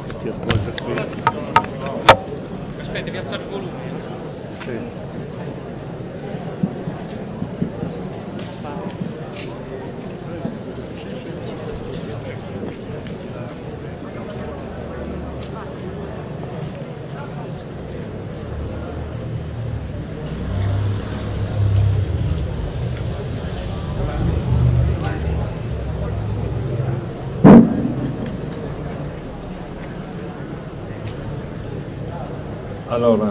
Si appoggia qui. Aspetta, devi alzare il volume. Sì. Allora,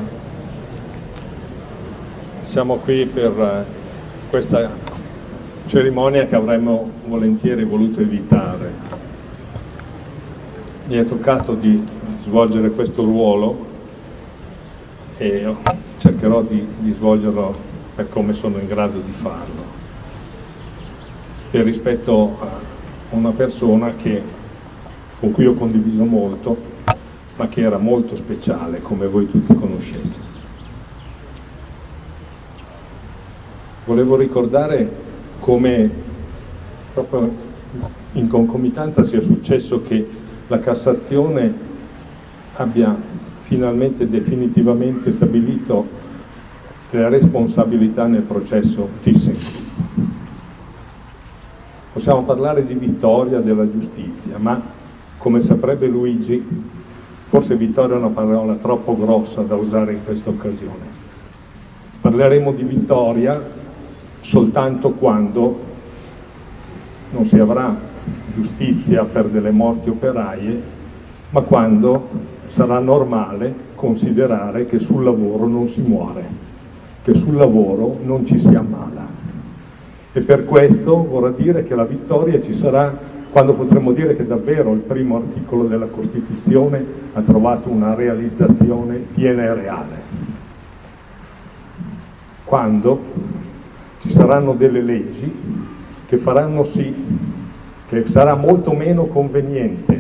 siamo qui per questa cerimonia che avremmo volentieri voluto evitare. Mi è toccato di svolgere questo ruolo e cercherò di svolgerlo per come sono in grado di farlo, per rispetto a una persona con cui ho condiviso molto, ma che era molto speciale, come voi tutti conoscete. Volevo ricordare come proprio in concomitanza sia successo che la Cassazione abbia finalmente definitivamente stabilito le responsabilità nel processo ThyssenKrupp. Possiamo parlare di vittoria della giustizia, ma come saprebbe Luigi, forse vittoria è una parola troppo grossa da usare in questa occasione. Parleremo di vittoria soltanto quando non si avrà giustizia per delle morti operaie, ma quando sarà normale considerare che sul lavoro non si muore, che sul lavoro non ci si ammala. E per questo vorrà dire che la vittoria ci sarà quando potremo dire che davvero il primo articolo della Costituzione ha trovato una realizzazione piena e reale. Quando ci saranno delle leggi che faranno sì che sarà molto meno conveniente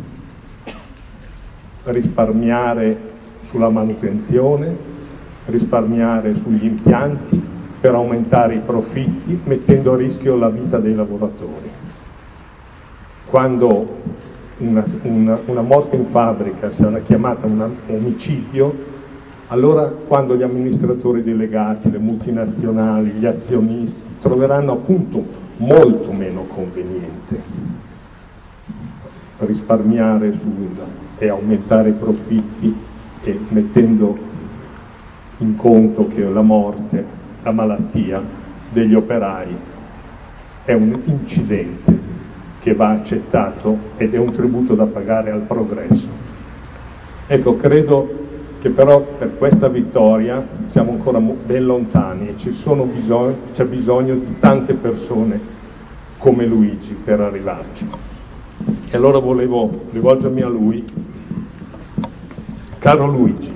risparmiare sulla manutenzione, risparmiare sugli impianti per aumentare i profitti, mettendo a rischio la vita dei lavoratori. Quando una morte in fabbrica sarà chiamata un omicidio, allora quando gli amministratori delegati, le multinazionali, gli azionisti troveranno appunto molto meno conveniente risparmiare e aumentare i profitti e mettendo in conto che la morte, la malattia degli operai è un incidente che va accettato ed è un tributo da pagare al progresso. Ecco, credo che però per questa vittoria siamo ancora ben lontani e c'è bisogno di tante persone come Luigi per arrivarci. E allora volevo rivolgermi a lui. Caro Luigi,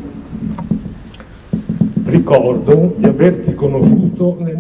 ricordo di averti conosciuto nel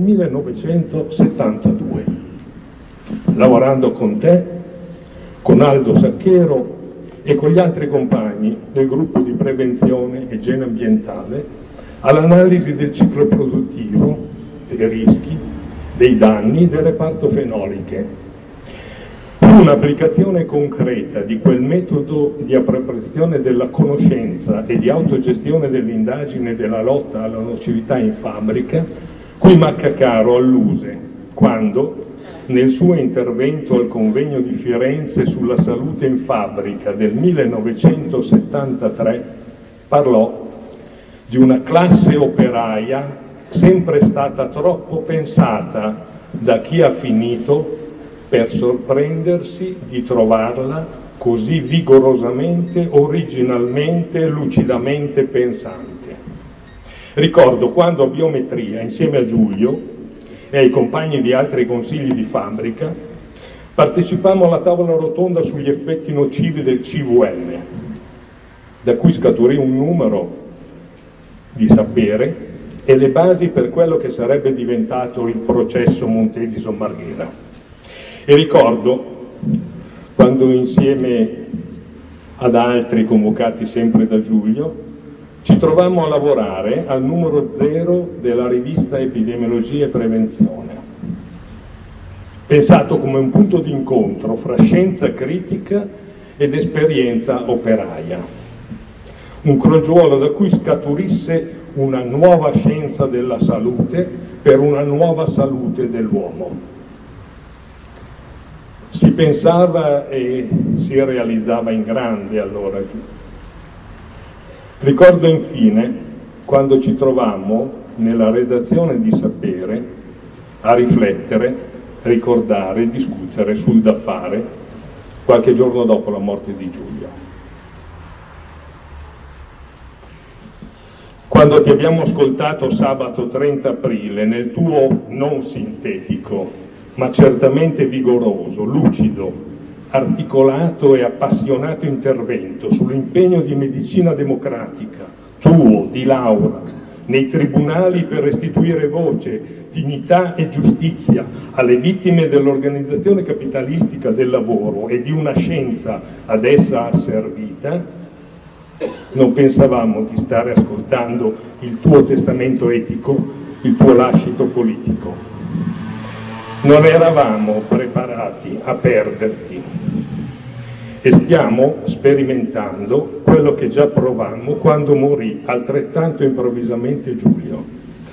1972. Lavorando con te, con Aldo Sacchero e con gli altri compagni del gruppo di prevenzione e igiene ambientale all'analisi del ciclo produttivo, dei rischi, dei danni del reparto fenoliche. Un'applicazione concreta di quel metodo di appropriazione della conoscenza e di autogestione dell'indagine e della lotta alla nocività in fabbrica, cui Maccacaro alluse quando, nel suo intervento al convegno di Firenze sulla salute in fabbrica del 1973, parlò di una classe operaia sempre stata troppo pensata da chi ha finito per sorprendersi di trovarla così vigorosamente, originalmente, lucidamente pensante. Ricordo quando a biometria, insieme a Giulio e ai compagni di altri consigli di fabbrica, partecipammo alla tavola rotonda sugli effetti nocivi del CVM, da cui scaturì un numero di sapere e le basi per quello che sarebbe diventato il processo Montedison Marghera. E ricordo quando insieme ad altri convocati sempre da Giulio ci trovammo a lavorare al numero 0 della rivista Epidemiologia e Prevenzione, pensato come un punto di incontro fra scienza critica ed esperienza operaia. Un crogiuolo da cui scaturisse una nuova scienza della salute per una nuova salute dell'uomo. Si pensava e si realizzava in grande allora giù. Ricordo infine quando ci trovammo nella redazione di Sapere a riflettere, ricordare, discutere sul da fare qualche giorno dopo la morte di Giulio. Quando ti abbiamo ascoltato sabato 30 aprile nel tuo non sintetico, ma certamente vigoroso, lucido, articolato e appassionato intervento sull'impegno di medicina democratica, tuo, di Laura, nei tribunali per restituire voce, dignità e giustizia alle vittime dell'organizzazione capitalistica del lavoro e di una scienza ad essa asservita, non pensavamo di stare ascoltando il tuo testamento etico, il tuo lascito politico. Non eravamo preparati a perderti e stiamo sperimentando quello che già provammo quando morì altrettanto improvvisamente Giulio.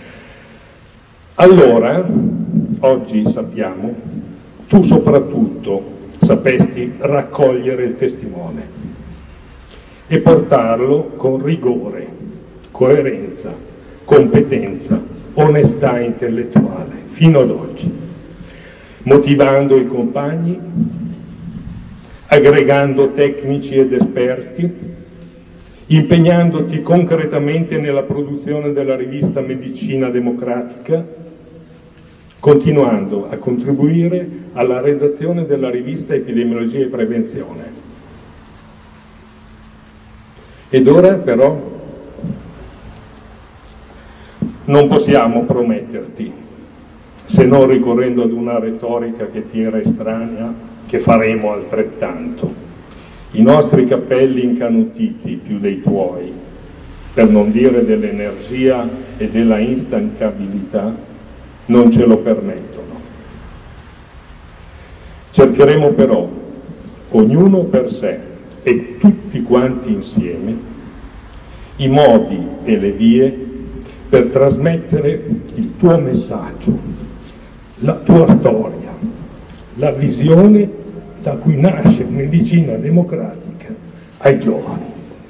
Allora, oggi sappiamo, tu soprattutto sapesti raccogliere il testimone e portarlo con rigore, coerenza, competenza, onestà intellettuale, fino ad oggi, motivando i compagni, aggregando tecnici ed esperti, impegnandoti concretamente nella produzione della rivista Medicina Democratica, continuando a contribuire alla redazione della rivista Epidemiologia e Prevenzione. Ed ora però non possiamo prometterti, se non ricorrendo ad una retorica che ti era estranea, che faremo altrettanto. I nostri cappelli incanutiti più dei tuoi, per non dire dell'energia e della instancabilità, non ce lo permettono. Cercheremo però, ognuno per sé e tutti quanti insieme, i modi e le vie per trasmettere il tuo messaggio, la tua storia, la visione da cui nasce medicina democratica ai giovani.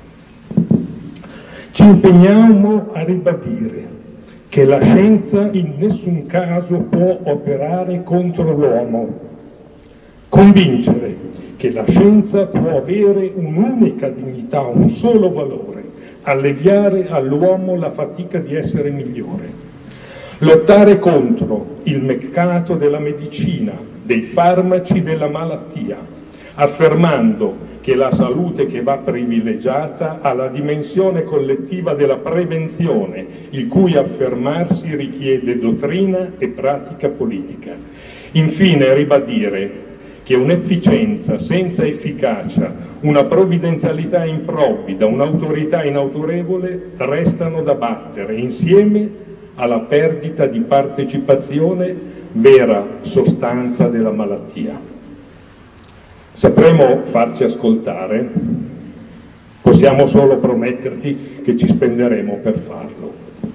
Ci impegniamo a ribadire che la scienza in nessun caso può operare contro l'uomo, convincere che la scienza può avere un'unica dignità, un solo valore, alleviare all'uomo la fatica di essere migliore, lottare contro il mercato della medicina, dei farmaci, della malattia, affermando che la salute che va privilegiata ha la dimensione collettiva della prevenzione, il cui affermarsi richiede dottrina e pratica politica. Infine ribadire che un'efficienza senza efficacia, una provvidenzialità improvvida, un'autorità inautorevole restano da battere insieme alla perdita di partecipazione, vera sostanza della malattia. Sapremo farci ascoltare? Possiamo solo prometterti che ci spenderemo per farlo.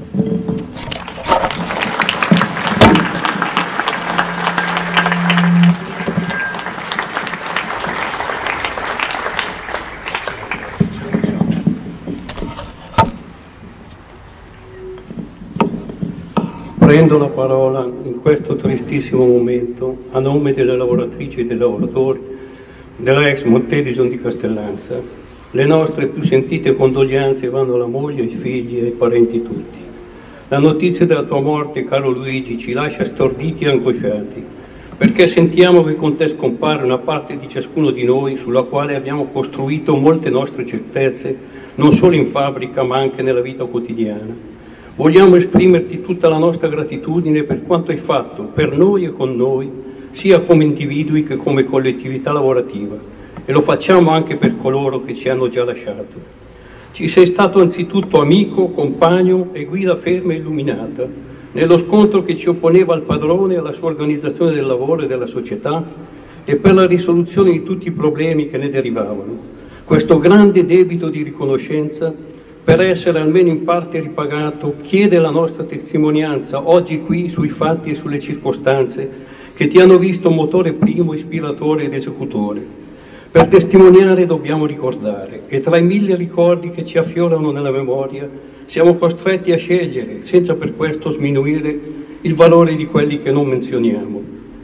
Prendo la parola in questo tristissimo momento a nome delle lavoratrici e dei lavoratori della ex Montedison di Castellanza. Le nostre più sentite condoglianze vanno alla moglie, ai figli e ai parenti tutti. La notizia della tua morte, caro Luigi, ci lascia storditi e angosciati, perché sentiamo che con te scompare una parte di ciascuno di noi sulla quale abbiamo costruito molte nostre certezze, non solo in fabbrica ma anche nella vita quotidiana. Vogliamo esprimerti tutta la nostra gratitudine per quanto hai fatto per noi e con noi, sia come individui che come collettività lavorativa, e lo facciamo anche per coloro che ci hanno già lasciato. Ci sei stato anzitutto amico, compagno e guida ferma e illuminata, nello scontro che ci opponeva al padrone e alla sua organizzazione del lavoro e della società, e per la risoluzione di tutti i problemi che ne derivavano. Questo grande debito di riconoscenza, per essere almeno in parte ripagato, chiede la nostra testimonianza oggi qui sui fatti e sulle circostanze che ti hanno visto motore primo, ispiratore ed esecutore. Per testimoniare dobbiamo ricordare, e tra i mille ricordi che ci affiorano nella memoria siamo costretti a scegliere, senza per questo sminuire il valore di quelli che non menzioniamo.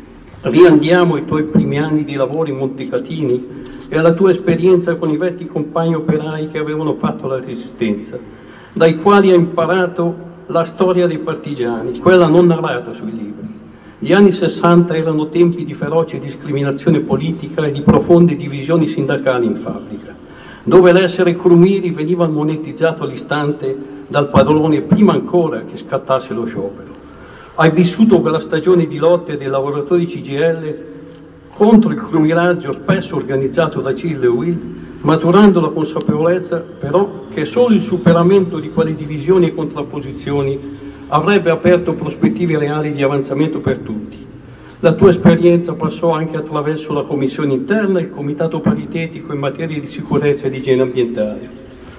Riandiamo ai tuoi primi anni di lavoro in Montecatini e alla tua esperienza con i vecchi compagni operai che avevano fatto la resistenza, dai quali hai imparato la storia dei partigiani, quella non narrata sui libri. Gli anni 60 erano tempi di feroce discriminazione politica e di profonde divisioni sindacali in fabbrica, dove l'essere crumiri veniva monetizzato all'istante dal padrone prima ancora che scattasse lo sciopero. Hai vissuto quella stagione di lotte dei lavoratori CGIL contro il crumiraggio spesso organizzato da CIL e UIL, maturando la consapevolezza però che solo il superamento di quelle divisioni e contrapposizioni avrebbe aperto prospettive reali di avanzamento per tutti. La tua esperienza passò anche attraverso la commissione interna e il comitato paritetico in materia di sicurezza ed igiene ambientale.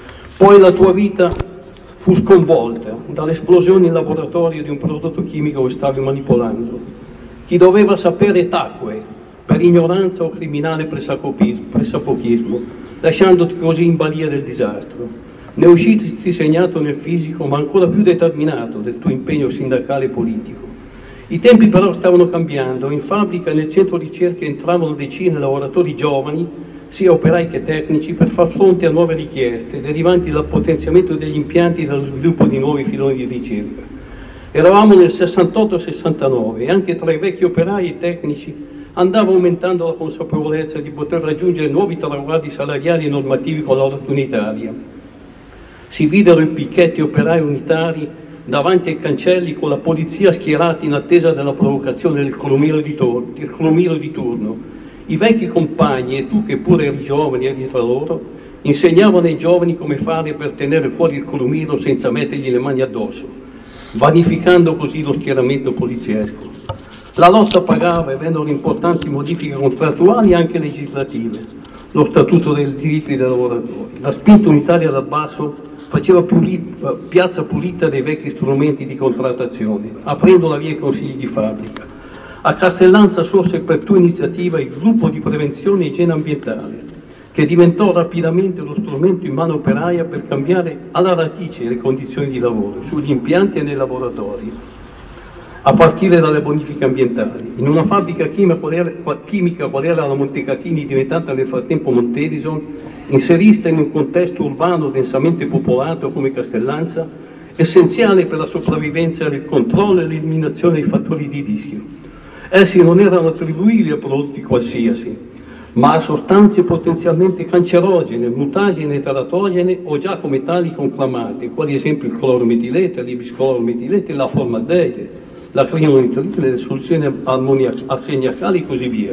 Poi la tua vita fu sconvolta dall'esplosione in laboratorio di un prodotto chimico che stavi manipolando. Chi doveva sapere tacque per ignoranza o criminale pressapochismo, lasciandoti così in balia del disastro. Ne uscisti segnato nel fisico, ma ancora più determinato del tuo impegno sindacale e politico. I tempi però stavano cambiando, in fabbrica e nel centro ricerca entravano decine di lavoratori giovani, sia operai che tecnici, per far fronte a nuove richieste derivanti dal potenziamento degli impianti e dallo sviluppo di nuovi filoni di ricerca. Eravamo nel 68-69 e anche tra i vecchi operai e tecnici andava aumentando la consapevolezza di poter raggiungere nuovi traguardi salariali e normativi con l'ordine unitaria. Si videro i picchetti operai unitari davanti ai cancelli con la polizia schierata in attesa della provocazione del crumiro di turno. I vecchi compagni, e tu che pure eri giovane eri tra loro, insegnavano ai giovani come fare per tenere fuori il crumiro senza mettergli le mani addosso, vanificando così lo schieramento poliziesco. La lotta pagava e vennero importanti modifiche contrattuali e anche legislative. Lo Statuto dei diritti dei lavoratori. La spinta unitaria dal basso faceva piazza pulita dei vecchi strumenti di contrattazione, aprendo la via ai consigli di fabbrica. A Castellanza sorse per tua iniziativa il gruppo di prevenzione e igiene ambientale, che diventò rapidamente lo strumento in mano operaia per cambiare alla radice le condizioni di lavoro, sugli impianti e nei laboratori, a partire dalle bonifiche ambientali. In una fabbrica chimica qual era la Montecatini, diventata nel frattempo Montedison, inserista in un contesto urbano densamente popolato come Castellanza, essenziale per la sopravvivenza del controllo e l'eliminazione dei fattori di rischio. Essi non erano attribuibili a prodotti qualsiasi, ma a sostanze potenzialmente cancerogene, mutagene e teratogene o già come tali conclamate, quali esempio il clorometilete, l'ibisclorometilete, la formaldeide, la crinonitrile, le soluzioni arseniacali e così via.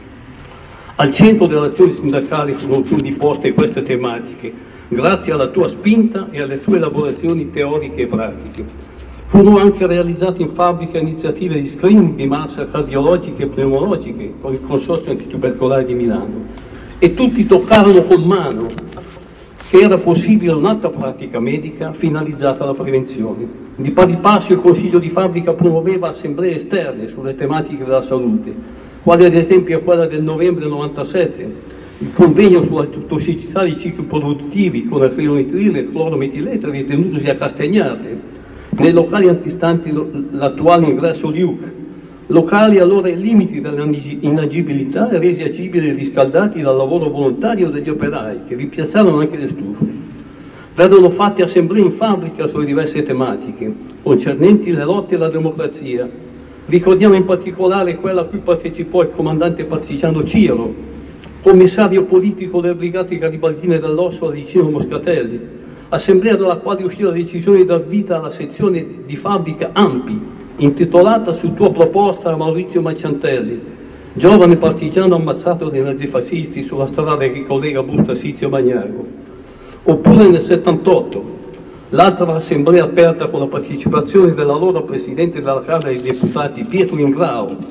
Al centro dell'azione sindacale furono quindi poste queste tematiche, grazie alla tua spinta e alle tue elaborazioni teoriche e pratiche. Furono anche realizzate in fabbrica iniziative di screening di massa cardiologiche e pneumologiche con il Consorzio Antitubercolare di Milano, e tutti toccarono con mano che era possibile un'altra pratica medica finalizzata alla prevenzione. Di pari passo il Consiglio di fabbrica promuoveva assemblee esterne sulle tematiche della salute, quale ad esempio quella del novembre 97, il convegno sulla tossicità dei cicli produttivi con acrilonitrile e clorometilete ritenutosi a Castagnate, nei locali antistanti l'attuale ingresso di UC, locali allora ai limiti dell'inagibilità e resi agibili e riscaldati dal lavoro volontario degli operai, che vi piazzarono anche le stufe. Vennero fatte assemblee in fabbrica sulle diverse tematiche, concernenti le lotte alla democrazia. Ricordiamo in particolare quella a cui partecipò il comandante partigiano Ciro, commissario politico delle brigate garibaldine dell'Ossola di Ciro Moscatelli, assemblea dalla quale uscì la decisione di dar vita alla sezione di fabbrica AMPI, intitolata su tua proposta a Maurizio Macciantelli, giovane partigiano ammazzato dai nazifascisti sulla strada che collega Busto a Sizio Magnago. Oppure nel 78, l'altra assemblea aperta con la partecipazione dell'allora presidente della Camera dei Deputati Pietro Ingrao,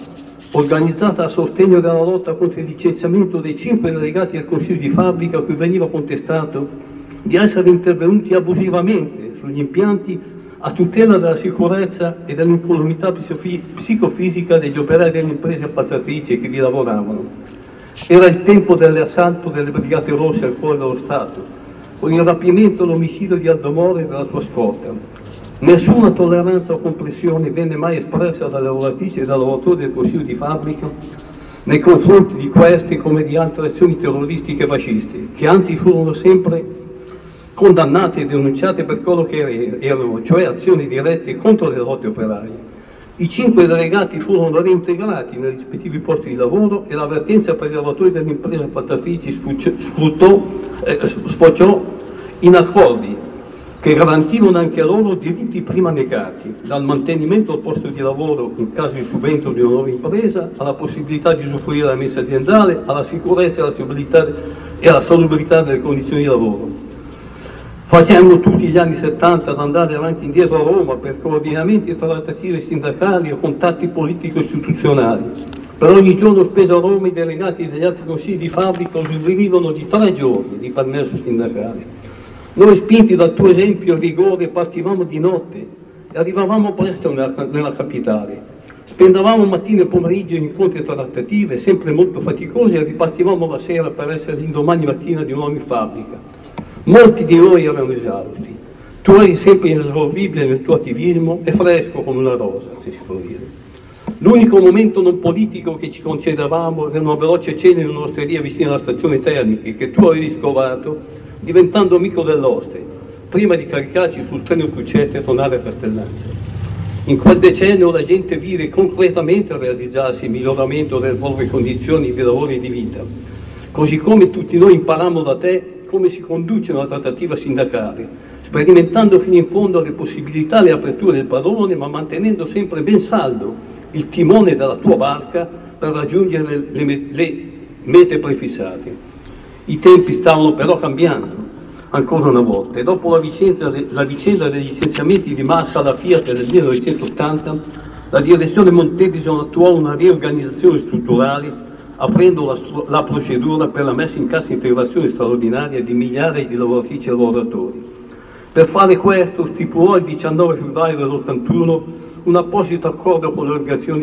organizzata a sostegno della lotta contro il licenziamento dei 5 delegati al Consiglio di fabbrica a cui veniva contestato di essere intervenuti abusivamente sugli impianti a tutela della sicurezza e dell'incolumità psicofisica degli operai delle imprese appaltatrici che vi lavoravano. Era il tempo dell'assalto delle Brigate Rosse al cuore dello Stato, con il rapimento e l'omicidio di Aldo Moro e della sua scorta. Nessuna tolleranza o comprensione venne mai espressa dalle lavoratrici e dai lavoratori del Consiglio di fabbrica nei confronti di queste come di altre azioni terroristiche fasciste, che anzi furono sempre condannate e denunciate per quello che erano, cioè azioni dirette contro le lotte operaie. I 5 delegati furono reintegrati nei rispettivi posti di lavoro e l'avvertenza per i lavoratori delle imprese appaltatrici sfociò in accordi che garantivano anche a loro diritti prima negati, dal mantenimento al posto di lavoro in caso di subentro di una nuova impresa, alla possibilità di usufruire della messa aziendale, alla sicurezza e alla salubrità delle condizioni di lavoro. Facemmo tutti gli anni 70 ad andare avanti e indietro a Roma per coordinamenti e trattative sindacali o contatti politico-istituzionali. Per ogni giorno speso a Roma i delegati degli altri consigli di fabbrica usufruivano di 3 giorni di permesso sindacale. Noi, spinti dal tuo esempio e rigore, partivamo di notte e arrivavamo presto nella capitale. Spendavamo mattine e pomeriggio in incontri e trattative, sempre molto faticosi, e ripartivamo la sera per essere l'indomani mattina di nuovo in fabbrica. Molti di noi erano esausti. Tu eri sempre inesorabile nel tuo attivismo e fresco come una rosa, se si può dire. L'unico momento non politico che ci concedevamo era una veloce cena in un'osteria vicino alla stazione termica che tu avevi scovato, diventando amico dell'oste, prima di caricarci sul treno Crocette e tornare a Castellanza. In quel decennio la gente vide concretamente realizzarsi il miglioramento delle nuove condizioni di lavoro e di vita, così come tutti noi imparammo da te come si conduce una trattativa sindacale, sperimentando fino in fondo le possibilità e le aperture del padrone, ma mantenendo sempre ben saldo il timone della tua barca per raggiungere le mete prefissate. I tempi stavano però cambiando, ancora una volta, e dopo la vicenda degli licenziamenti di massa alla Fiat del 1980, la direzione Montedison attuò una riorganizzazione strutturale, aprendo la procedura per la messa in cassa integrazione straordinaria di migliaia di lavoratrici e lavoratori. Per fare questo stipulò il 19 febbraio dell'81 un apposito accordo con le organizzazioni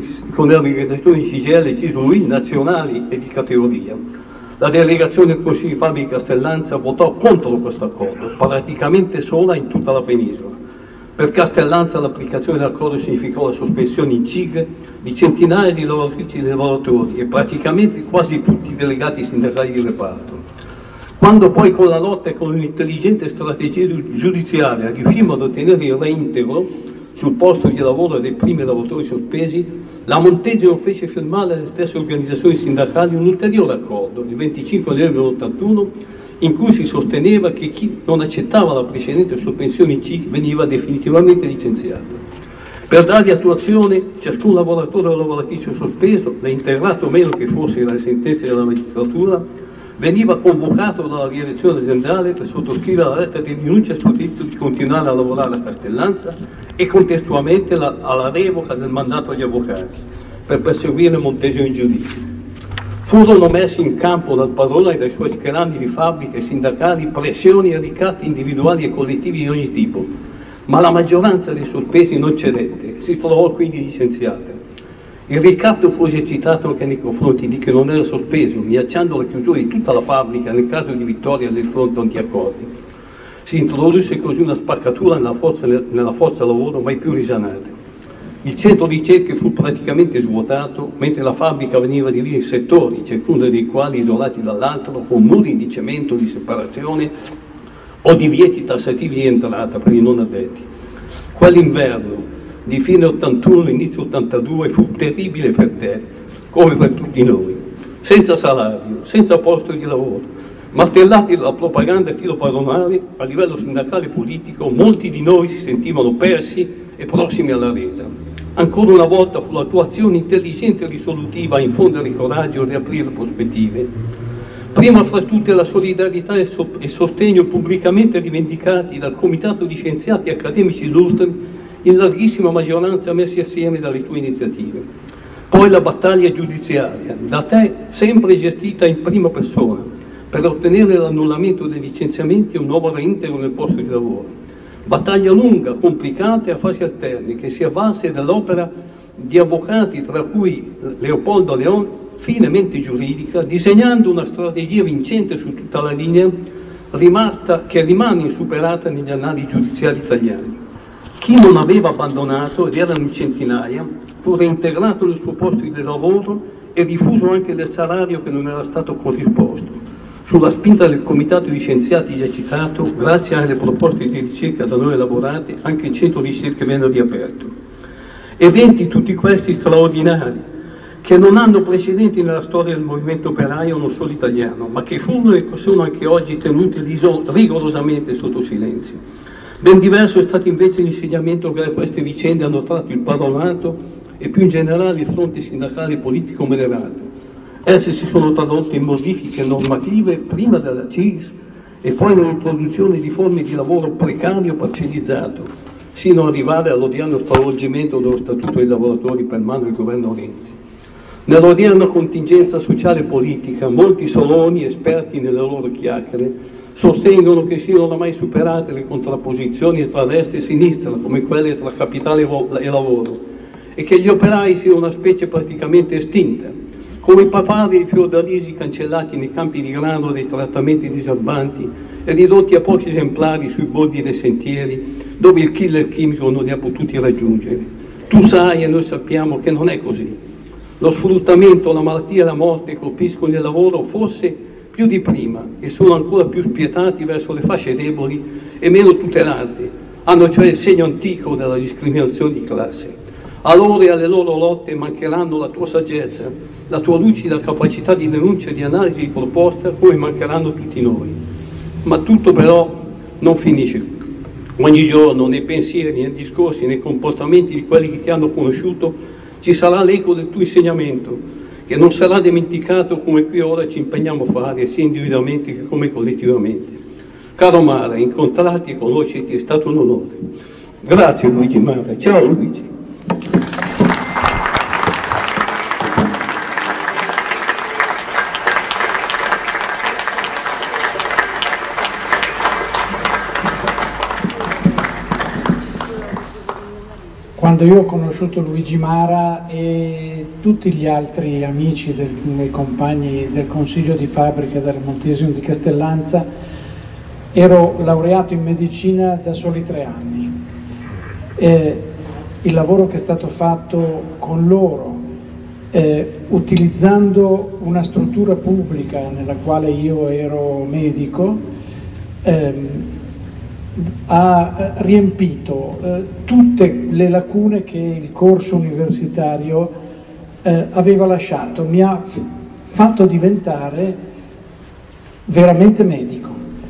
CGIL e CISL nazionali e di categoria. La delegazione del Consiglio di fabbrica di Castellanza votò contro questo accordo, praticamente sola in tutta la penisola. Per Castellanza l'applicazione dell'accordo significò la sospensione in CIG di centinaia di lavoratrici e lavoratori e praticamente quasi tutti i delegati sindacali di reparto. Quando poi con la lotta e con un'intelligente strategia giudiziaria riuscimmo ad ottenere il reintegro sul posto di lavoro dei primi lavoratori sospesi, la Montedison fece firmare alle stesse organizzazioni sindacali un ulteriore accordo, il 25 novembre 1981, in cui si sosteneva che chi non accettava la precedente sospensione in CIG veniva definitivamente licenziato. Per dargli attuazione, ciascun lavoratore o lavoratrice sospeso, reintegrato o meno che fosse dalle sentenze della magistratura, veniva convocato dalla direzione aziendale per sottoscrivere la lettera di rinuncia sul diritto di continuare a lavorare a Castellanza e contestualmente alla revoca del mandato agli avvocati per perseguire Montesio in giudizio. Furono messi in campo dal padrone e dai suoi schierandi di fabbriche sindacali pressioni e ricatti individuali e collettivi di ogni tipo, ma la maggioranza dei sospesi non cedette e si trovò quindi licenziata. Il ricatto fu esercitato anche nei confronti di chi non era sospeso, minacciando la chiusura di tutta la fabbrica nel caso di vittoria del fronte antiaccordi. Si introdusse così una spaccatura nella forza lavoro mai più risanata. Il centro di ricerche fu praticamente svuotato, mentre la fabbrica veniva divisa in settori, ciascuno dei quali isolati dall'altro, con muri di cemento di separazione o divieti tassativi di entrata per i non addetti. Quell'inverno di fine 81 inizio 82 fu terribile per te, come per tutti noi, senza salario, senza posto di lavoro, martellati dalla propaganda e filo padronale. A livello sindacale e politico molti di noi si sentivano persi e prossimi alla resa. Ancora una volta fu la tua azione intelligente e risolutiva a infondere il coraggio e riaprire prospettive. Prima fra tutte la solidarietà e sostegno pubblicamente rivendicati dal Comitato di Scienziati e Accademici illustri in larghissima maggioranza messi assieme dalle tue iniziative. Poi la battaglia giudiziaria, da te sempre gestita in prima persona, per ottenere l'annullamento dei licenziamenti e un nuovo reintegro nel posto di lavoro. Battaglia lunga, complicata e a fasi alterne, che si avvalse dell'opera di avvocati, tra cui Leopoldo Leon, fine mente giuridica, disegnando una strategia vincente su tutta la linea, che rimane insuperata negli annali giudiziari italiani. Chi non aveva abbandonato, ed erano in centinaia, fu reintegrato nel suo posto di lavoro e diffuso anche il salario che non era stato corrisposto. Sulla spinta del comitato di scienziati già citato, grazie alle proposte di ricerca da noi elaborate, anche il centro di ricerca venne riaperto. Eventi tutti questi straordinari, che non hanno precedenti nella storia del movimento operaio non solo italiano, ma che furono e sono anche oggi tenuti rigorosamente sotto silenzio. Ben diverso è stato invece l'insegnamento che da queste vicende hanno tratto il padronato e più in generale il fronte sindacale politico moderato. Esse si sono tradotte in modifiche normative prima della CIS e poi nell'introduzione di forme di lavoro precario parcellizzato, sino ad arrivare all'odierno stravolgimento dello Statuto dei lavoratori per mano del governo Renzi. Nell'odierna contingenza sociale e politica, molti soloni, esperti nelle loro chiacchiere, sostengono che siano oramai superate le contrapposizioni tra destra e sinistra, come quelle tra capitale e lavoro, e che gli operai siano una specie praticamente estinta, come i papari e i feudalesi cancellati nei campi di grano dei trattamenti disabanti e ridotti a pochi esemplari sui bordi dei sentieri, dove il killer chimico non li ha potuti raggiungere. Tu sai e noi sappiamo che non è così. Lo sfruttamento, la malattia e la morte colpiscono il lavoro forse più di prima e sono ancora più spietati verso le fasce deboli e meno tutelate, hanno cioè il segno antico della discriminazione di classe. A loro e alle loro lotte mancheranno la tua saggezza, la tua lucida capacità di denuncia, di analisi, di proposta, come mancheranno tutti noi. Ma tutto però non finisce. Ogni giorno, nei pensieri, nei discorsi, nei comportamenti di quelli che ti hanno conosciuto, ci sarà l'eco del tuo insegnamento, che non sarà dimenticato come qui ora ci impegniamo a fare, sia individualmente che come collettivamente. Caro Mara, incontrarti e conoscerti è stato un onore. Grazie Luigi Mara. Ciao Luigi. Quando io ho conosciuto Luigi Mara e tutti gli altri amici e compagni del consiglio di fabbrica del Montesino di Castellanza, ero laureato in medicina da soli 3 anni. Il lavoro che è stato fatto con loro, utilizzando una struttura pubblica nella quale io ero medico, ha riempito tutte le lacune che il corso universitario aveva lasciato, mi ha fatto diventare veramente medico.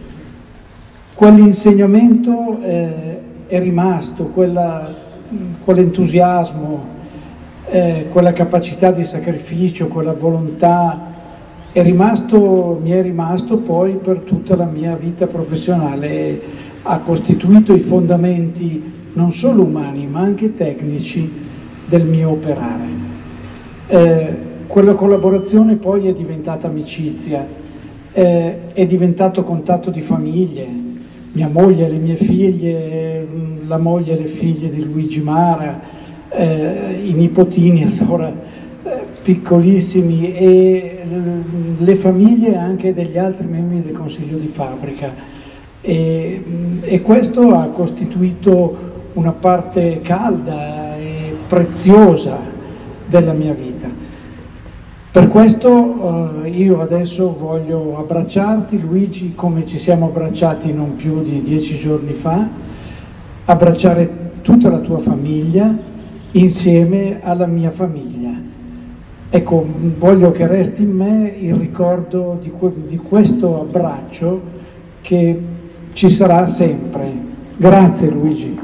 Quell'insegnamento è rimasto, quell'entusiasmo, quella capacità di sacrificio, quella volontà mi è rimasto poi per tutta la mia vita professionale. Ha costituito i fondamenti non solo umani ma anche tecnici del mio operare. Quella collaborazione poi è diventata amicizia, è diventato contatto di famiglie, mia moglie e le mie figlie, la moglie e le figlie di Luigi Mara, i nipotini allora piccolissimi e le famiglie anche degli altri membri del consiglio di fabbrica. E questo ha costituito una parte calda e preziosa della mia vita. Per questo io adesso voglio abbracciarti, Luigi, come ci siamo abbracciati non più di 10 giorni fa, abbracciare tutta la tua famiglia insieme alla mia famiglia. Ecco, voglio che resti in me il ricordo di questo abbraccio che ci sarà sempre. Grazie Luigi.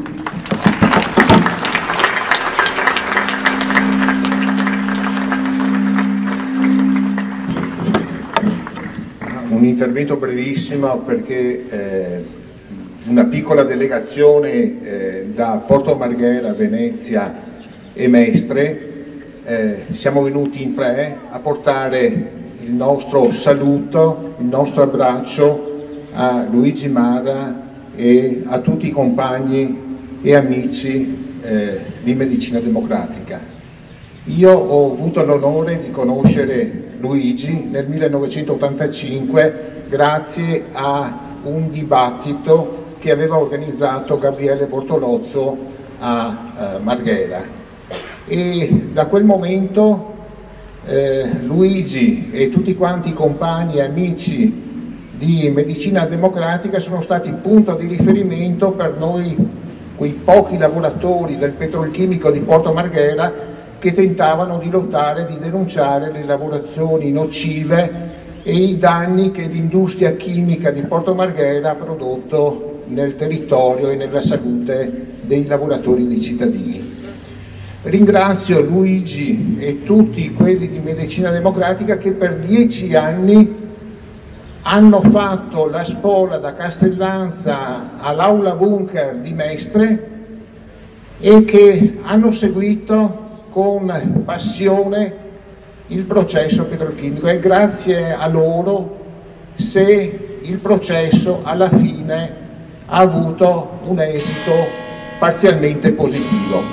Un intervento brevissimo perché una piccola delegazione da Porto Marghera, Venezia e Mestre siamo venuti in 3 a portare il nostro saluto, il nostro abbraccio a Luigi Mara e a tutti i compagni e amici di Medicina Democratica. Io ho avuto l'onore di conoscere Luigi nel 1985 grazie a un dibattito che aveva organizzato Gabriele Bortolozzo a Marghera, e da quel momento Luigi e tutti quanti i compagni e amici di Medicina Democratica sono stati punto di riferimento per noi, quei pochi lavoratori del petrolchimico di Porto Marghera che tentavano di lottare, di denunciare le lavorazioni nocive e i danni che l'industria chimica di Porto Marghera ha prodotto nel territorio e nella salute dei lavoratori e dei cittadini. Ringrazio Luigi e tutti quelli di Medicina Democratica che per 10 anni hanno fatto la spola da Castellanza all'aula bunker di Mestre e che hanno seguito con passione il processo petrolchimico, e grazie a loro se il processo alla fine ha avuto un esito parzialmente positivo.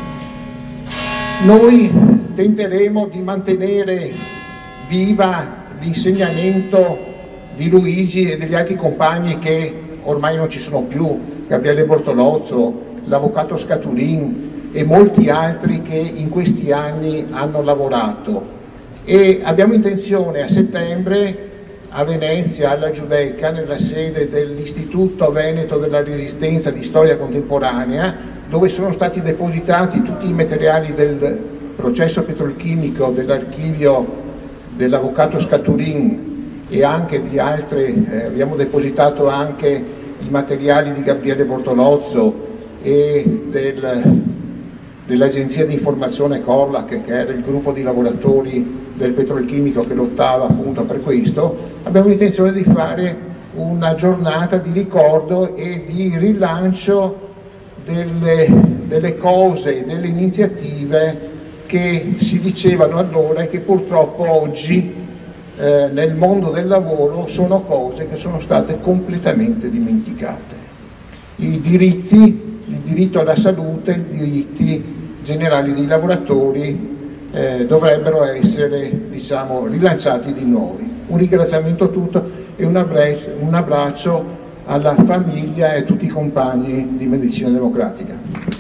Noi tenteremo di mantenere viva l'insegnamento di Luigi e degli altri compagni che ormai non ci sono più, Gabriele Bortolozzo, l'avvocato Scaturin e molti altri che in questi anni hanno lavorato, e abbiamo intenzione a settembre a Venezia, alla Giudecca, nella sede dell'Istituto Veneto della Resistenza di Storia Contemporanea, dove sono stati depositati tutti i materiali del processo petrolchimico dell'archivio dell'avvocato Scaturin e anche di altre, abbiamo depositato anche i materiali di Gabriele Bortolozzo e dell'agenzia di informazione Corlac, che era il gruppo di lavoratori del petrolchimico che lottava appunto per questo. Abbiamo intenzione di fare una giornata di ricordo e di rilancio delle cose, delle iniziative che si dicevano allora e che purtroppo oggi nel mondo del lavoro sono cose che sono state completamente dimenticate. I diritti, il diritto alla salute, i diritti generali dei lavoratori dovrebbero essere, diciamo, rilanciati di nuovo. Un ringraziamento a tutti e un abbraccio alla famiglia e a tutti i compagni di Medicina Democratica.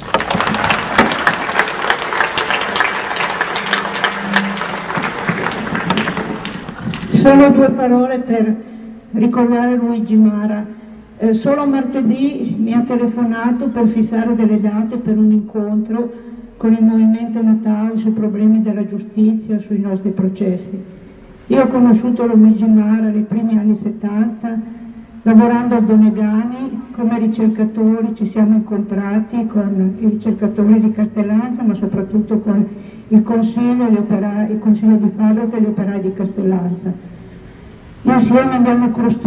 Solo 2 parole per ricordare Luigi Mara. Solo martedì mi ha telefonato per fissare delle date per un incontro con il movimento Natao sui problemi della giustizia, sui nostri processi. Io ho conosciuto Luigi Mara nei primi anni 70, lavorando a Donegani come ricercatori. Ci siamo incontrati con i ricercatori di Castellanza, ma soprattutto con il consiglio di fabbrica e gli operai di Castellanza. Insieme abbiamo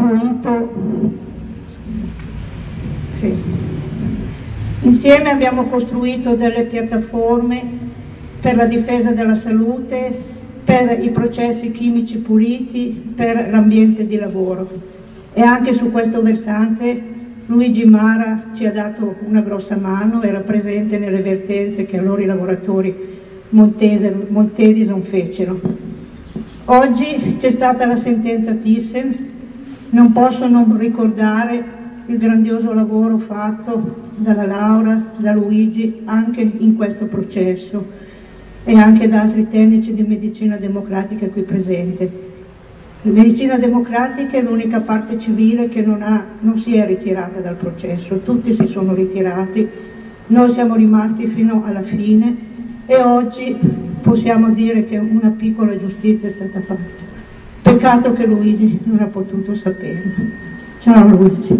costruito delle piattaforme per la difesa della salute, per i processi chimici puliti, per l'ambiente di lavoro. E anche su questo versante Luigi Mara ci ha dato una grossa mano, era presente nelle vertenze che allora i lavoratori Montedison fecero. Oggi c'è stata la sentenza Thyssen, non posso non ricordare il grandioso lavoro fatto dalla Laura, da Luigi, anche in questo processo, e anche da altri tecnici di Medicina Democratica qui presenti. La Medicina Democratica è l'unica parte civile che non si è ritirata dal processo, tutti si sono ritirati, noi siamo rimasti fino alla fine e oggi possiamo dire che una piccola giustizia è stata fatta. Peccato che Luigi non ha potuto saperlo. Ciao Luigi.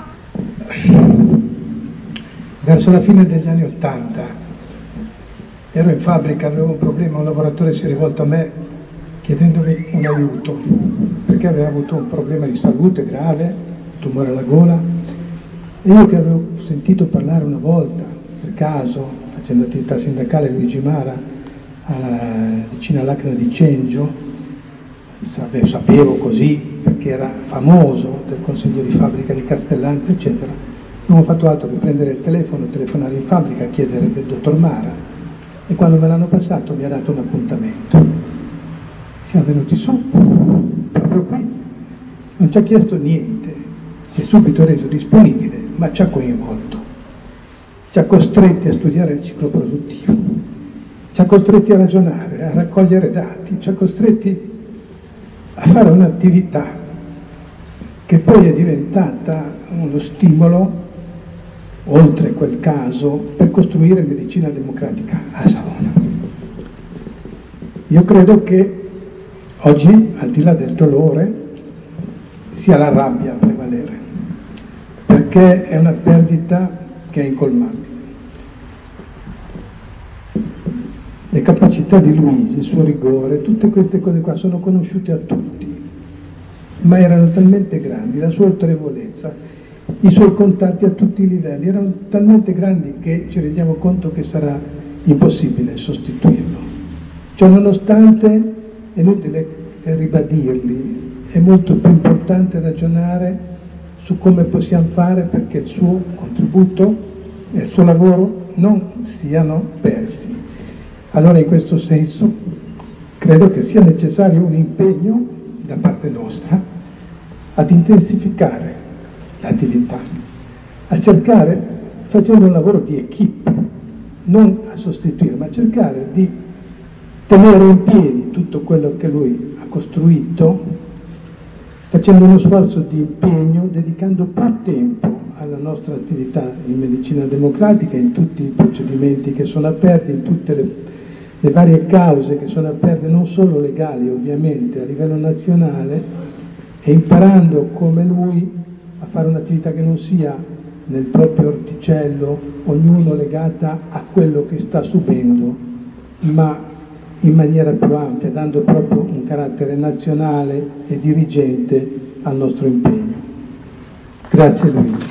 Verso la fine degli anni '80 ero in fabbrica, avevo un problema, un lavoratore si è rivolto a me chiedendomi un aiuto, perché aveva avuto un problema di salute grave, tumore alla gola, e io che avevo sentito parlare una volta, per caso, facendo attività sindacale, Luigi Mara, vicino all'Acna di Cengio, sapevo così, perché era famoso del consiglio di fabbrica di Castellanza, eccetera, non ho fatto altro che prendere il telefono, telefonare in fabbrica a chiedere del dottor Mara, e quando me l'hanno passato mi ha dato un appuntamento. Siamo venuti su, proprio qui, non ci ha chiesto niente, si è subito reso disponibile, ma ci ha coinvolto, ci ha costretti a studiare il ciclo produttivo, ci ha costretti a ragionare, a raccogliere dati, ci ha costretti a fare un'attività che poi è diventata uno stimolo, oltre quel caso, per costruire medicina democratica a Savona. Io credo che oggi, al di là del dolore, sia la rabbia a prevalere, perché è una perdita che è incolmabile. Le capacità di Luigi, il suo rigore, tutte queste cose qua sono conosciute a tutti, ma erano talmente grandi, la sua autorevolezza, i suoi contatti a tutti i livelli erano talmente grandi che ci rendiamo conto che sarà impossibile sostituirlo. Cioè, nonostante, è inutile ribadirli, è molto più importante ragionare su come possiamo fare perché il suo contributo e il suo lavoro non siano persi. Allora, in questo senso, credo che sia necessario un impegno da parte nostra ad intensificare l'attività, a cercare, facendo un lavoro di equipe, non a sostituire, ma a cercare di tenere in piedi tutto quello che lui ha costruito, facendo uno sforzo di impegno, dedicando più tempo alla nostra attività in medicina democratica, in tutti i procedimenti che sono aperti, in tutte le varie cause che sono aperte, non solo legali ovviamente, a livello nazionale, e imparando come lui a fare un'attività che non sia nel proprio orticello, ognuno legata a quello che sta subendo, ma in maniera più ampia, dando proprio un carattere nazionale e dirigente al nostro impegno. Grazie Luigi.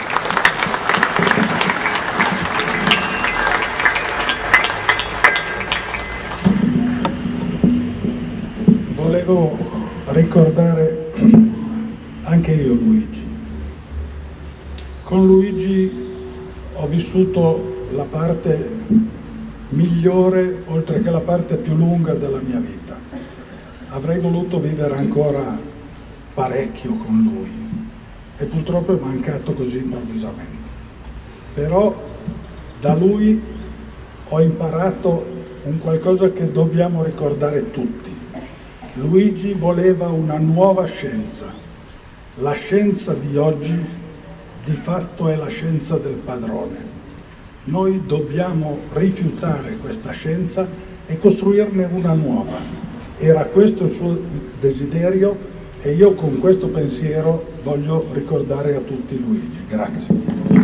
Volevo ricordare anche io Luigi. Con Luigi ho vissuto la parte migliore, oltre che la parte più lunga della mia vita. Avrei voluto vivere ancora parecchio con lui e purtroppo è mancato così improvvisamente. Però da lui ho imparato un qualcosa che dobbiamo ricordare tutti. Luigi voleva una nuova scienza. La scienza di oggi di fatto è la scienza del padrone. Noi dobbiamo rifiutare questa scienza e costruirne una nuova. Era questo il suo desiderio e io con questo pensiero voglio ricordare a tutti Luigi. Grazie.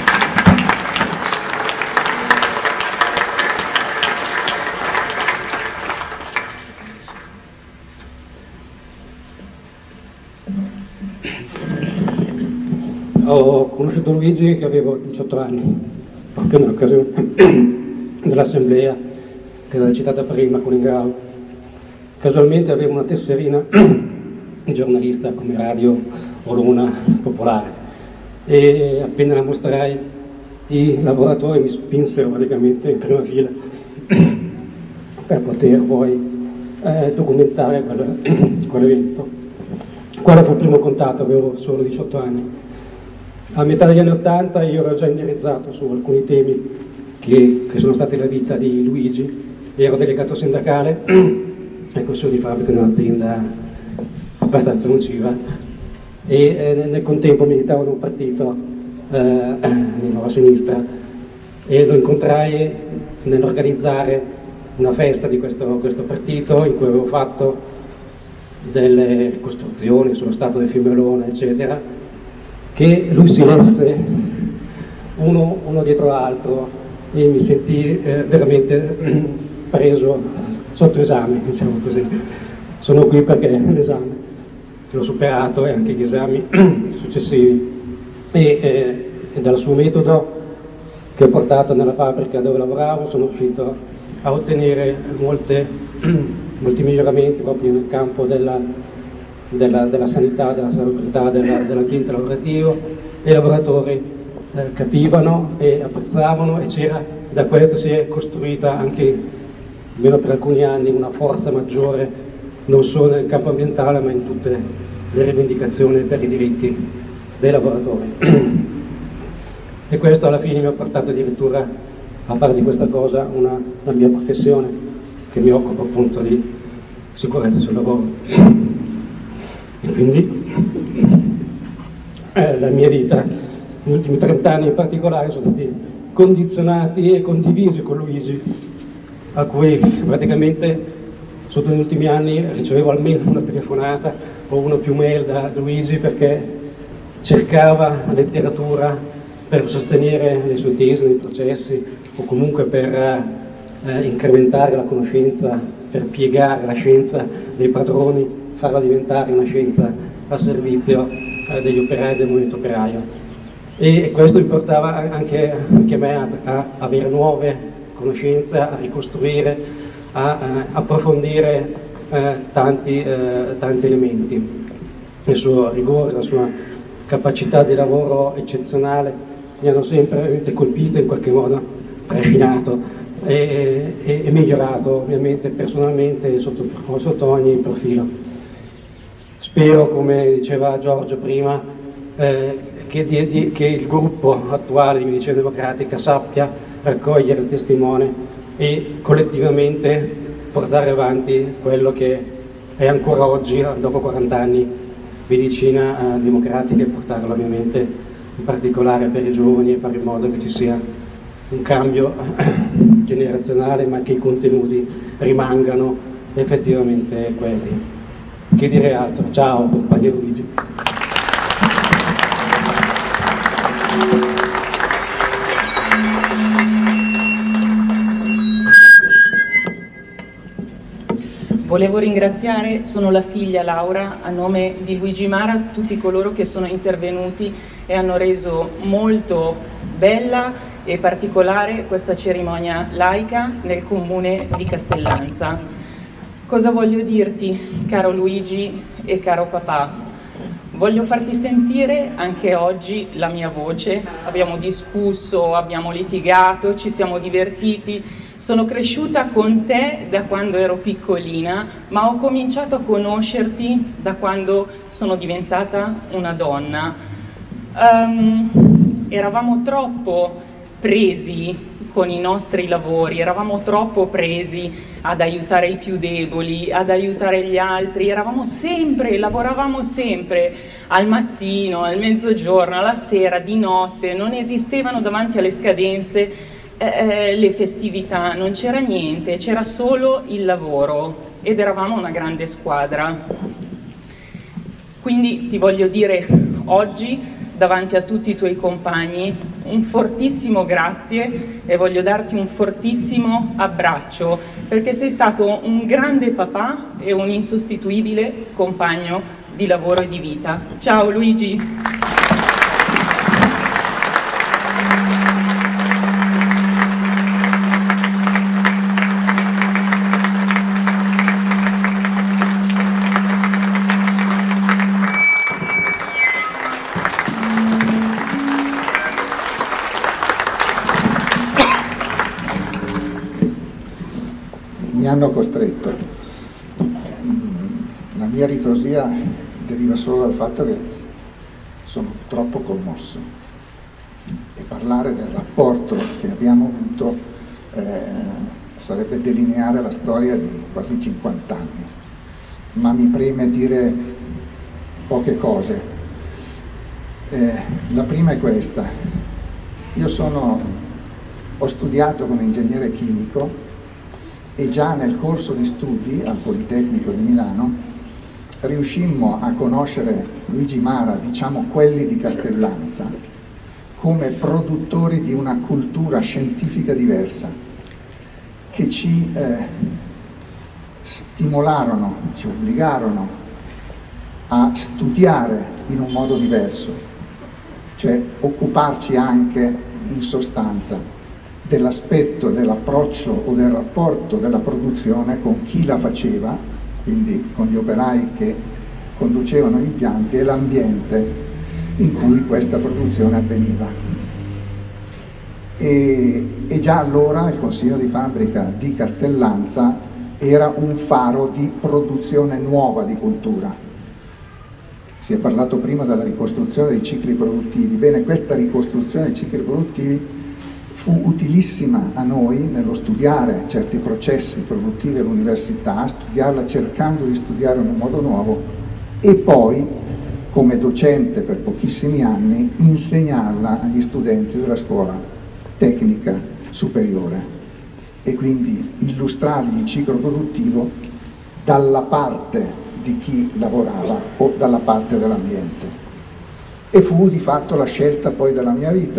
Ho conosciuto Luigi che avevo 18 anni, proprio nell'occasione dell'assemblea che era citata prima con Ingrao. Casualmente avevo una tesserina giornalista come Radio Olona Popolare e appena la mostrai i lavoratori mi spinsero praticamente in prima fila per poter poi documentare quell'evento. Quello fu il primo contatto, avevo solo 18 anni. A metà degli anni 80 io ero già indirizzato su alcuni temi che sono stati la vita di Luigi. Ero delegato sindacale al consiglio di fabbrica di un'azienda abbastanza nociva e nel contempo militavo in un partito di nuova sinistra e lo incontrai nell'organizzare una festa di questo partito in cui avevo fatto delle costruzioni sullo stato del fiume Olona, eccetera, che lui si lesse uno dietro l'altro e mi sentii veramente preso sotto esame, diciamo così. Sono qui perché l'esame l'ho superato e anche gli esami successivi e dal suo metodo che ho portato nella fabbrica dove lavoravo sono riuscito a ottenere molti miglioramenti proprio nel campo della sanità, della salubrità, dell'ambiente lavorativo. I lavoratori capivano e apprezzavano e da questo si è costruita anche, almeno per alcuni anni, una forza maggiore non solo nel campo ambientale ma in tutte le rivendicazioni per i diritti dei lavoratori. E questo alla fine mi ha portato addirittura a fare di questa cosa la mia professione, che mi occupa appunto di sicurezza sul lavoro. E quindi la mia vita, negli ultimi 30 anni in particolare, sono stati condizionati e condivisi con Luigi, a cui praticamente sotto gli ultimi anni ricevevo almeno una telefonata o una più mail da Luigi perché cercava letteratura per sostenere le sue tesi nei processi o comunque per incrementare la conoscenza, per piegare la scienza dei padroni, farla diventare una scienza a servizio degli operai del movimento operaio. E questo mi portava anche a me a avere nuove conoscenze, a ricostruire, a approfondire tanti elementi. Il suo rigore, la sua capacità di lavoro eccezionale mi hanno sempre colpito, in qualche modo trascinato e migliorato ovviamente personalmente sotto ogni profilo. Spero, come diceva Giorgio prima, che il gruppo attuale di Medicina Democratica sappia raccogliere il testimone e collettivamente portare avanti quello che è ancora oggi, dopo 40 anni, Medicina Democratica, e portarlo ovviamente in particolare per i giovani e fare in modo che ci sia un cambio generazionale, ma che i contenuti rimangano effettivamente quelli. Che dire altro? Ciao, compagno Luigi. Volevo ringraziare, sono la figlia Laura, a nome di Luigi Mara, tutti coloro che sono intervenuti e hanno reso molto bella e particolare questa cerimonia laica nel comune di Castellanza. Cosa voglio dirti, caro Luigi e caro papà? Voglio farti sentire anche oggi la mia voce. Abbiamo discusso, abbiamo litigato, ci siamo divertiti. Sono cresciuta con te da quando ero piccolina, ma ho cominciato a conoscerti da quando sono diventata una donna. Eravamo troppo presi con i nostri lavori, eravamo troppo presi ad aiutare i più deboli, ad aiutare gli altri, lavoravamo sempre al mattino, al mezzogiorno, alla sera, di notte, non esistevano davanti alle scadenze le festività, non c'era niente, c'era solo il lavoro ed eravamo una grande squadra. Quindi ti voglio dire oggi, davanti a tutti i tuoi compagni, un fortissimo grazie e voglio darti un fortissimo abbraccio, perché sei stato un grande papà e un insostituibile compagno di lavoro e di vita. Ciao Luigi! Mi hanno costretto. La mia ritrosia deriva solo dal fatto che sono troppo commosso e parlare del rapporto che abbiamo avuto sarebbe delineare la storia di quasi 50 anni, ma mi preme dire poche cose. La prima è questa: io ho studiato come ingegnere chimico e già nel corso di studi al Politecnico di Milano riuscimmo a conoscere Luigi Mara, diciamo quelli di Castellanza, come produttori di una cultura scientifica diversa, che ci stimolarono, ci obbligarono a studiare in un modo diverso, cioè occuparci anche in sostanza dell'aspetto, dell'approccio o del rapporto della produzione con chi la faceva, quindi con gli operai che conducevano gli impianti, e l'ambiente in cui questa produzione avveniva. E già allora il consiglio di fabbrica di Castellanza era un faro di produzione nuova di cultura. Si è parlato prima della ricostruzione dei cicli produttivi. Bene, questa ricostruzione dei cicli produttivi fu utilissima a noi nello studiare certi processi produttivi all'università, studiarla cercando di studiare in un modo nuovo, e poi, come docente per pochissimi anni, insegnarla agli studenti della scuola tecnica superiore, e quindi illustrargli il ciclo produttivo dalla parte di chi lavorava o dalla parte dell'ambiente. E fu di fatto la scelta poi della mia vita.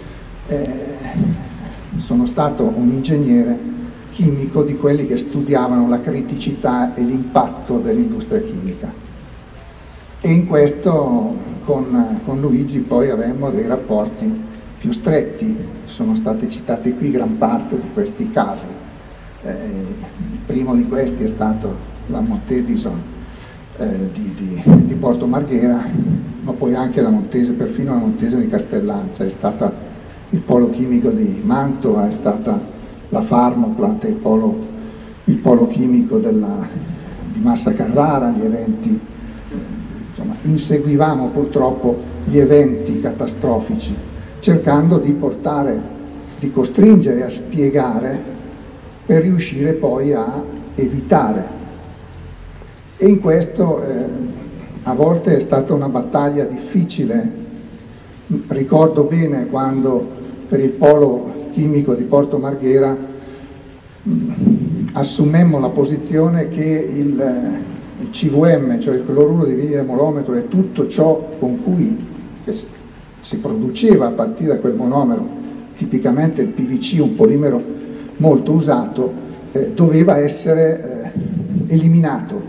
Sono stato un ingegnere chimico di quelli che studiavano la criticità e l'impatto dell'industria chimica, e in questo con Luigi poi avevamo dei rapporti più stretti. Sono state citate qui gran parte di questi casi. Il primo di questi è stato la Montedison di Porto Marghera, ma poi anche la Montese, perfino la Montese di Castellanza, è stata il polo chimico di Mantova, è stata la Farmoplant, il polo chimico di Massa Carrara, gli eventi, insomma, inseguivamo purtroppo gli eventi catastrofici, cercando di costringere a spiegare per riuscire poi a evitare. E in questo a volte è stata una battaglia difficile. Ricordo bene quando per il polo chimico di Porto Marghera assumemmo la posizione che il CVM, cioè il cloruro di vinile monometro, e tutto ciò con cui si produceva a partire da quel monomero, tipicamente il PVC, un polimero molto usato, doveva essere eliminato.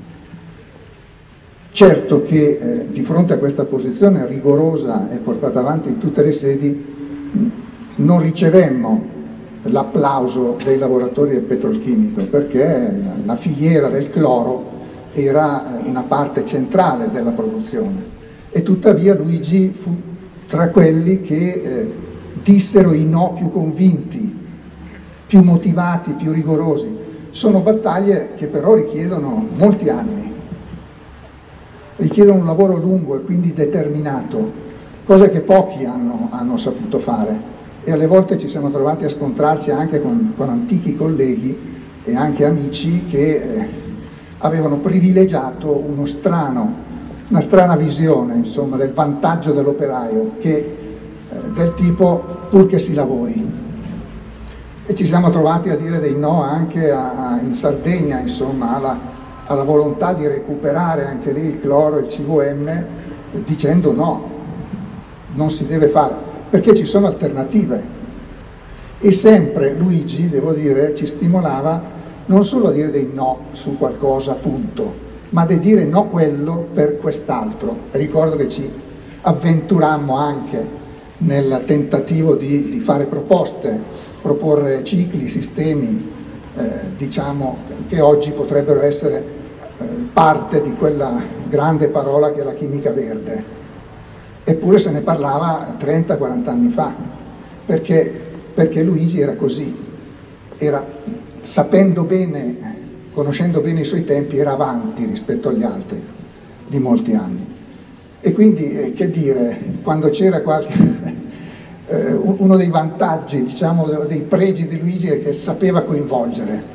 Certo che di fronte a questa posizione rigorosa e portata avanti in tutte le sedi non ricevemmo l'applauso dei lavoratori del petrolchimico, perché la filiera del cloro era una parte centrale della produzione, e tuttavia Luigi fu tra quelli che dissero i no più convinti, più motivati, più rigorosi. Sono battaglie che però richiedono molti anni, richiedono un lavoro lungo e quindi determinato, cosa che pochi hanno saputo fare, e alle volte ci siamo trovati a scontrarci anche con antichi colleghi e anche amici che avevano privilegiato una strana visione, insomma, del vantaggio dell'operaio, del tipo pur che si lavori. E ci siamo trovati a dire dei no anche in Sardegna, insomma, alla volontà di recuperare anche lì il cloro e il CVM, dicendo no, non si deve fare, perché ci sono alternative. E sempre Luigi, devo dire, ci stimolava non solo a dire dei no su qualcosa, punto, ma di dire no quello per quest'altro. E ricordo che ci avventurammo anche nel tentativo di fare proporre cicli, sistemi, diciamo, che oggi potrebbero essere parte di quella grande parola che è la chimica verde. Eppure se ne parlava 30-40 anni fa, perché Luigi era così, sapendo bene, conoscendo bene i suoi tempi, era avanti rispetto agli altri di molti anni. E quindi, che dire, quando c'era uno dei vantaggi, diciamo, dei pregi di Luigi è che sapeva coinvolgere.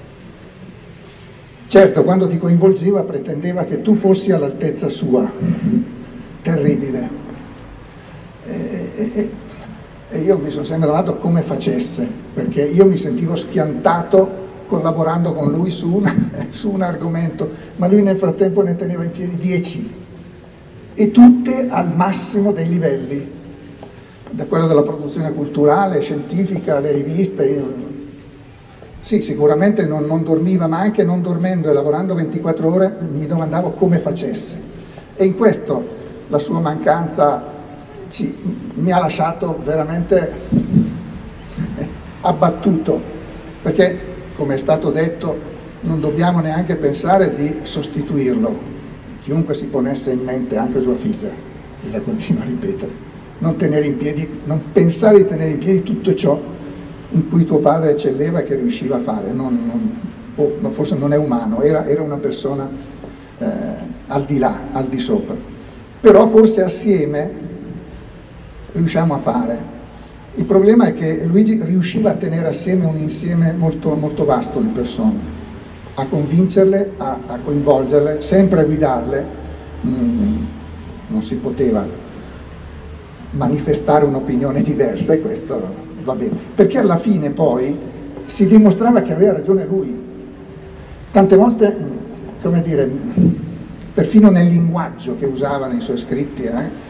Certo, quando ti coinvolgeva pretendeva che tu fossi all'altezza sua, terribile. E io mi sono sempre domandato come facesse, perché io mi sentivo schiantato collaborando con lui su un argomento, ma lui nel frattempo ne teneva in piedi 10, e tutte al massimo dei livelli. da quello della produzione culturale, scientifica, le riviste. Sì, sicuramente non dormiva, ma anche non dormendo e lavorando 24 ore mi domandavo come facesse. E in questo la sua mancanza mi ha lasciato veramente abbattuto, perché, come è stato detto, non dobbiamo neanche pensare di sostituirlo. Chiunque si ponesse in mente, anche sua figlia, e la continua a ripetere, non pensare di tenere in piedi tutto ciò in cui tuo padre eccelleva e che riusciva a fare, forse non è umano, era una persona al di là, al di sopra. Però forse assieme riusciamo a fare. Il problema è che Luigi riusciva a tenere assieme un insieme molto, molto vasto di persone, a convincerle, a coinvolgerle, sempre a guidarle. Non si poteva manifestare un'opinione diversa, e questo va bene, perché alla fine poi si dimostrava che aveva ragione lui. Tante volte, come dire, perfino nel linguaggio che usava nei suoi scritti,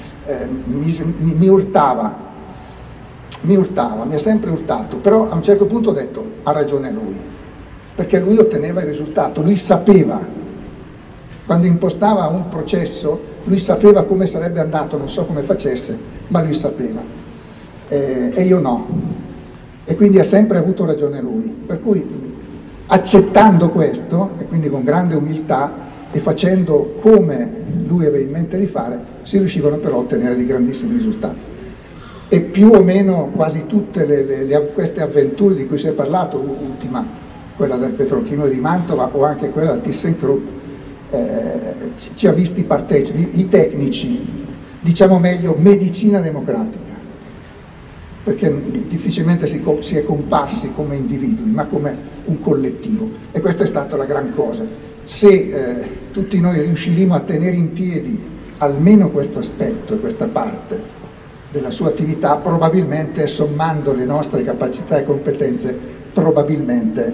mi urtava, mi ha sempre urtato, però a un certo punto ho detto, ha ragione lui, perché lui otteneva il risultato, lui sapeva, quando impostava un processo, lui sapeva come sarebbe andato, non so come facesse, ma lui sapeva. E io no, e quindi ha sempre avuto ragione lui, per cui accettando questo, e quindi con grande umiltà e facendo come lui aveva in mente di fare, si riuscivano però a ottenere dei grandissimi risultati. E più o meno quasi tutte queste avventure di cui si è parlato, ultima quella del Petrolchimico di Mantova o anche quella del ThyssenKrupp, ci ha visti partecipi, i tecnici, diciamo meglio medicina democratica, perché difficilmente si è comparsi come individui, ma come un collettivo, e questa è stata la gran cosa. Se tutti noi riusciremo a tenere in piedi almeno questo aspetto e questa parte della sua attività, probabilmente, sommando le nostre capacità e competenze, probabilmente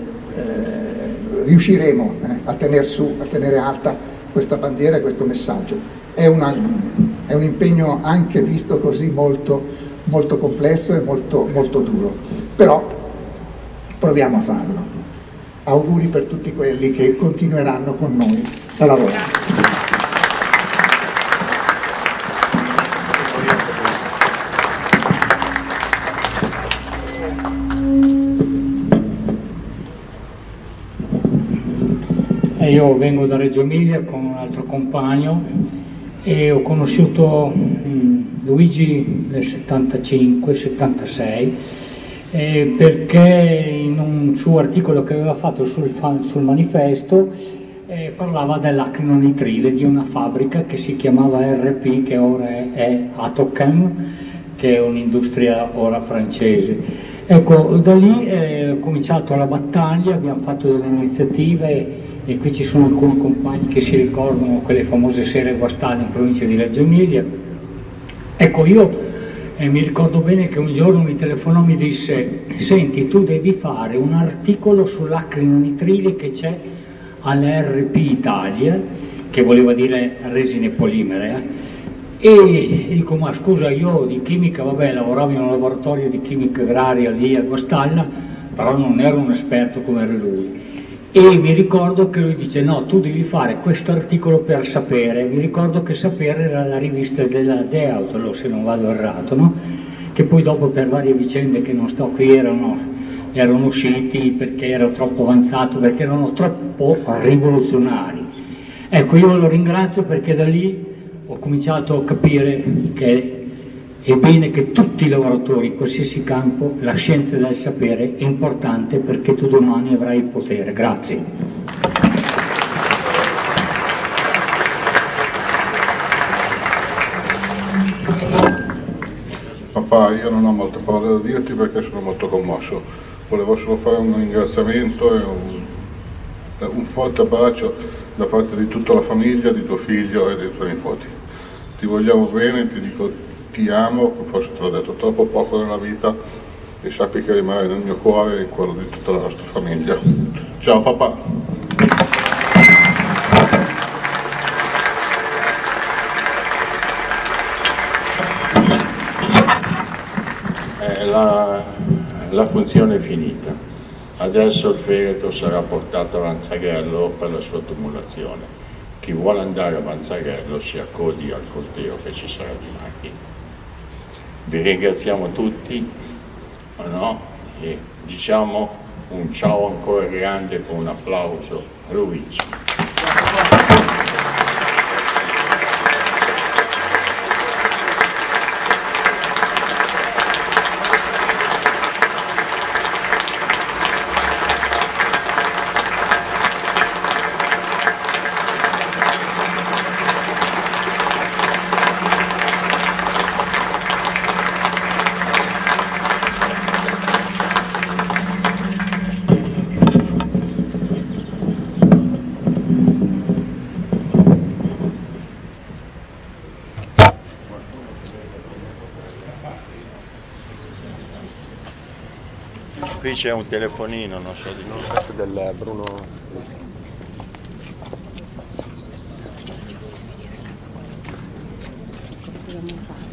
riusciremo a tenere alta questa bandiera e questo messaggio. È un impegno, anche visto così, molto molto complesso e molto, molto duro, però proviamo a farlo. Auguri per tutti quelli che continueranno con noi a lavorare. Io vengo da Reggio Emilia con un altro compagno e ho conosciuto Luigi nel 75-76 perché in un suo articolo che aveva fatto sul manifesto parlava dell'acrinonitrile di una fabbrica che si chiamava RP, che ora è Atochem, che è un'industria ora francese. Ecco, da lì è cominciato la battaglia, abbiamo fatto delle iniziative e qui ci sono alcuni compagni che si ricordano quelle famose sere guastate in provincia di Reggio Emilia. Ecco, io mi ricordo bene che un giorno mi telefonò e mi disse: senti, tu devi fare un articolo sull'acrinonitrile che c'è all'RP Italia, che voleva dire resine polimere, e dico: ma scusa, io di chimica, vabbè, lavoravo in un laboratorio di chimica agraria lì a Guastalla, però non ero un esperto come era lui. E mi ricordo che lui dice: no, tu devi fare questo articolo per Sapere. Mi ricordo che Sapere era la rivista della Deautolo, se non vado errato, no? Che poi dopo, per varie vicende che non sto qui, erano usciti perché era troppo avanzato, perché erano troppo rivoluzionari. Ecco, io lo ringrazio perché da lì ho cominciato a capire che è bene che tutti i lavoratori, in qualsiasi campo, la scienza del sapere è importante, perché tu domani avrai il potere. Grazie. Papà, io non ho molte parole da dirti perché sono molto commosso. Volevo solo fare un ringraziamento e un forte abbraccio da parte di tutta la famiglia, di tuo figlio e dei tuoi nipoti. Ti vogliamo bene, ti dico ti amo, forse te l'ho detto troppo poco nella vita, e sappi che rimane nel mio cuore e in quello di tutta la nostra famiglia. Ciao papà. la funzione è finita. Adesso il feretro sarà portato a Vanzaghello per la sua tumulazione. Chi vuole andare a Vanzaghello si accodi al corteo che ci sarà di macchine. Vi ringraziamo tutti, no? E diciamo un ciao ancora grande con un applauso a Luigi. Qui c'è un telefonino, non so di chi. Questo del Bruno. Cosa dobbiamo fare?